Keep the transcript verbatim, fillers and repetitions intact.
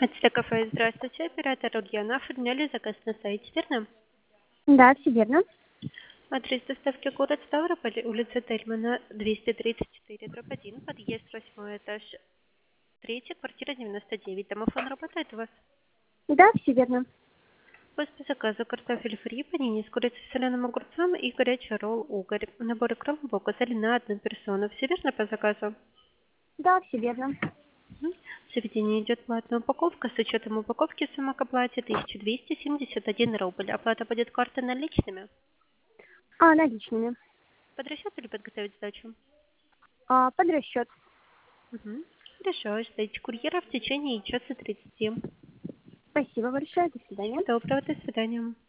Это кафе. Здравствуйте, оператор Ульяна. Оформляли заказ на сайте, верно? Да, все верно. Адрес доставки город Ставрополь, улица Тельмана, двести тридцать четыре, дробь один, подъезд, восьмой этаж, третья, квартира девяносто девять. Домофон работает у вас? Да, все верно. После заказа картофель фри, панини с курицей, соленым огурцом и горячий ролл угорь. Набор икров вы указали на одну персону. Все верно по заказу? Да, все верно. Мгм. В заведении идет платная упаковка. С учетом упаковки сумма к оплате тысяча двести семьдесят один рубль. Оплата будет картой наличными. А, наличными. Под расчет или подготовить сдачу? А, под расчет. Угу. Хорошо, ждите курьера в течение часа тридцати. Спасибо большое. До свидания. Всего доброго, до свидания.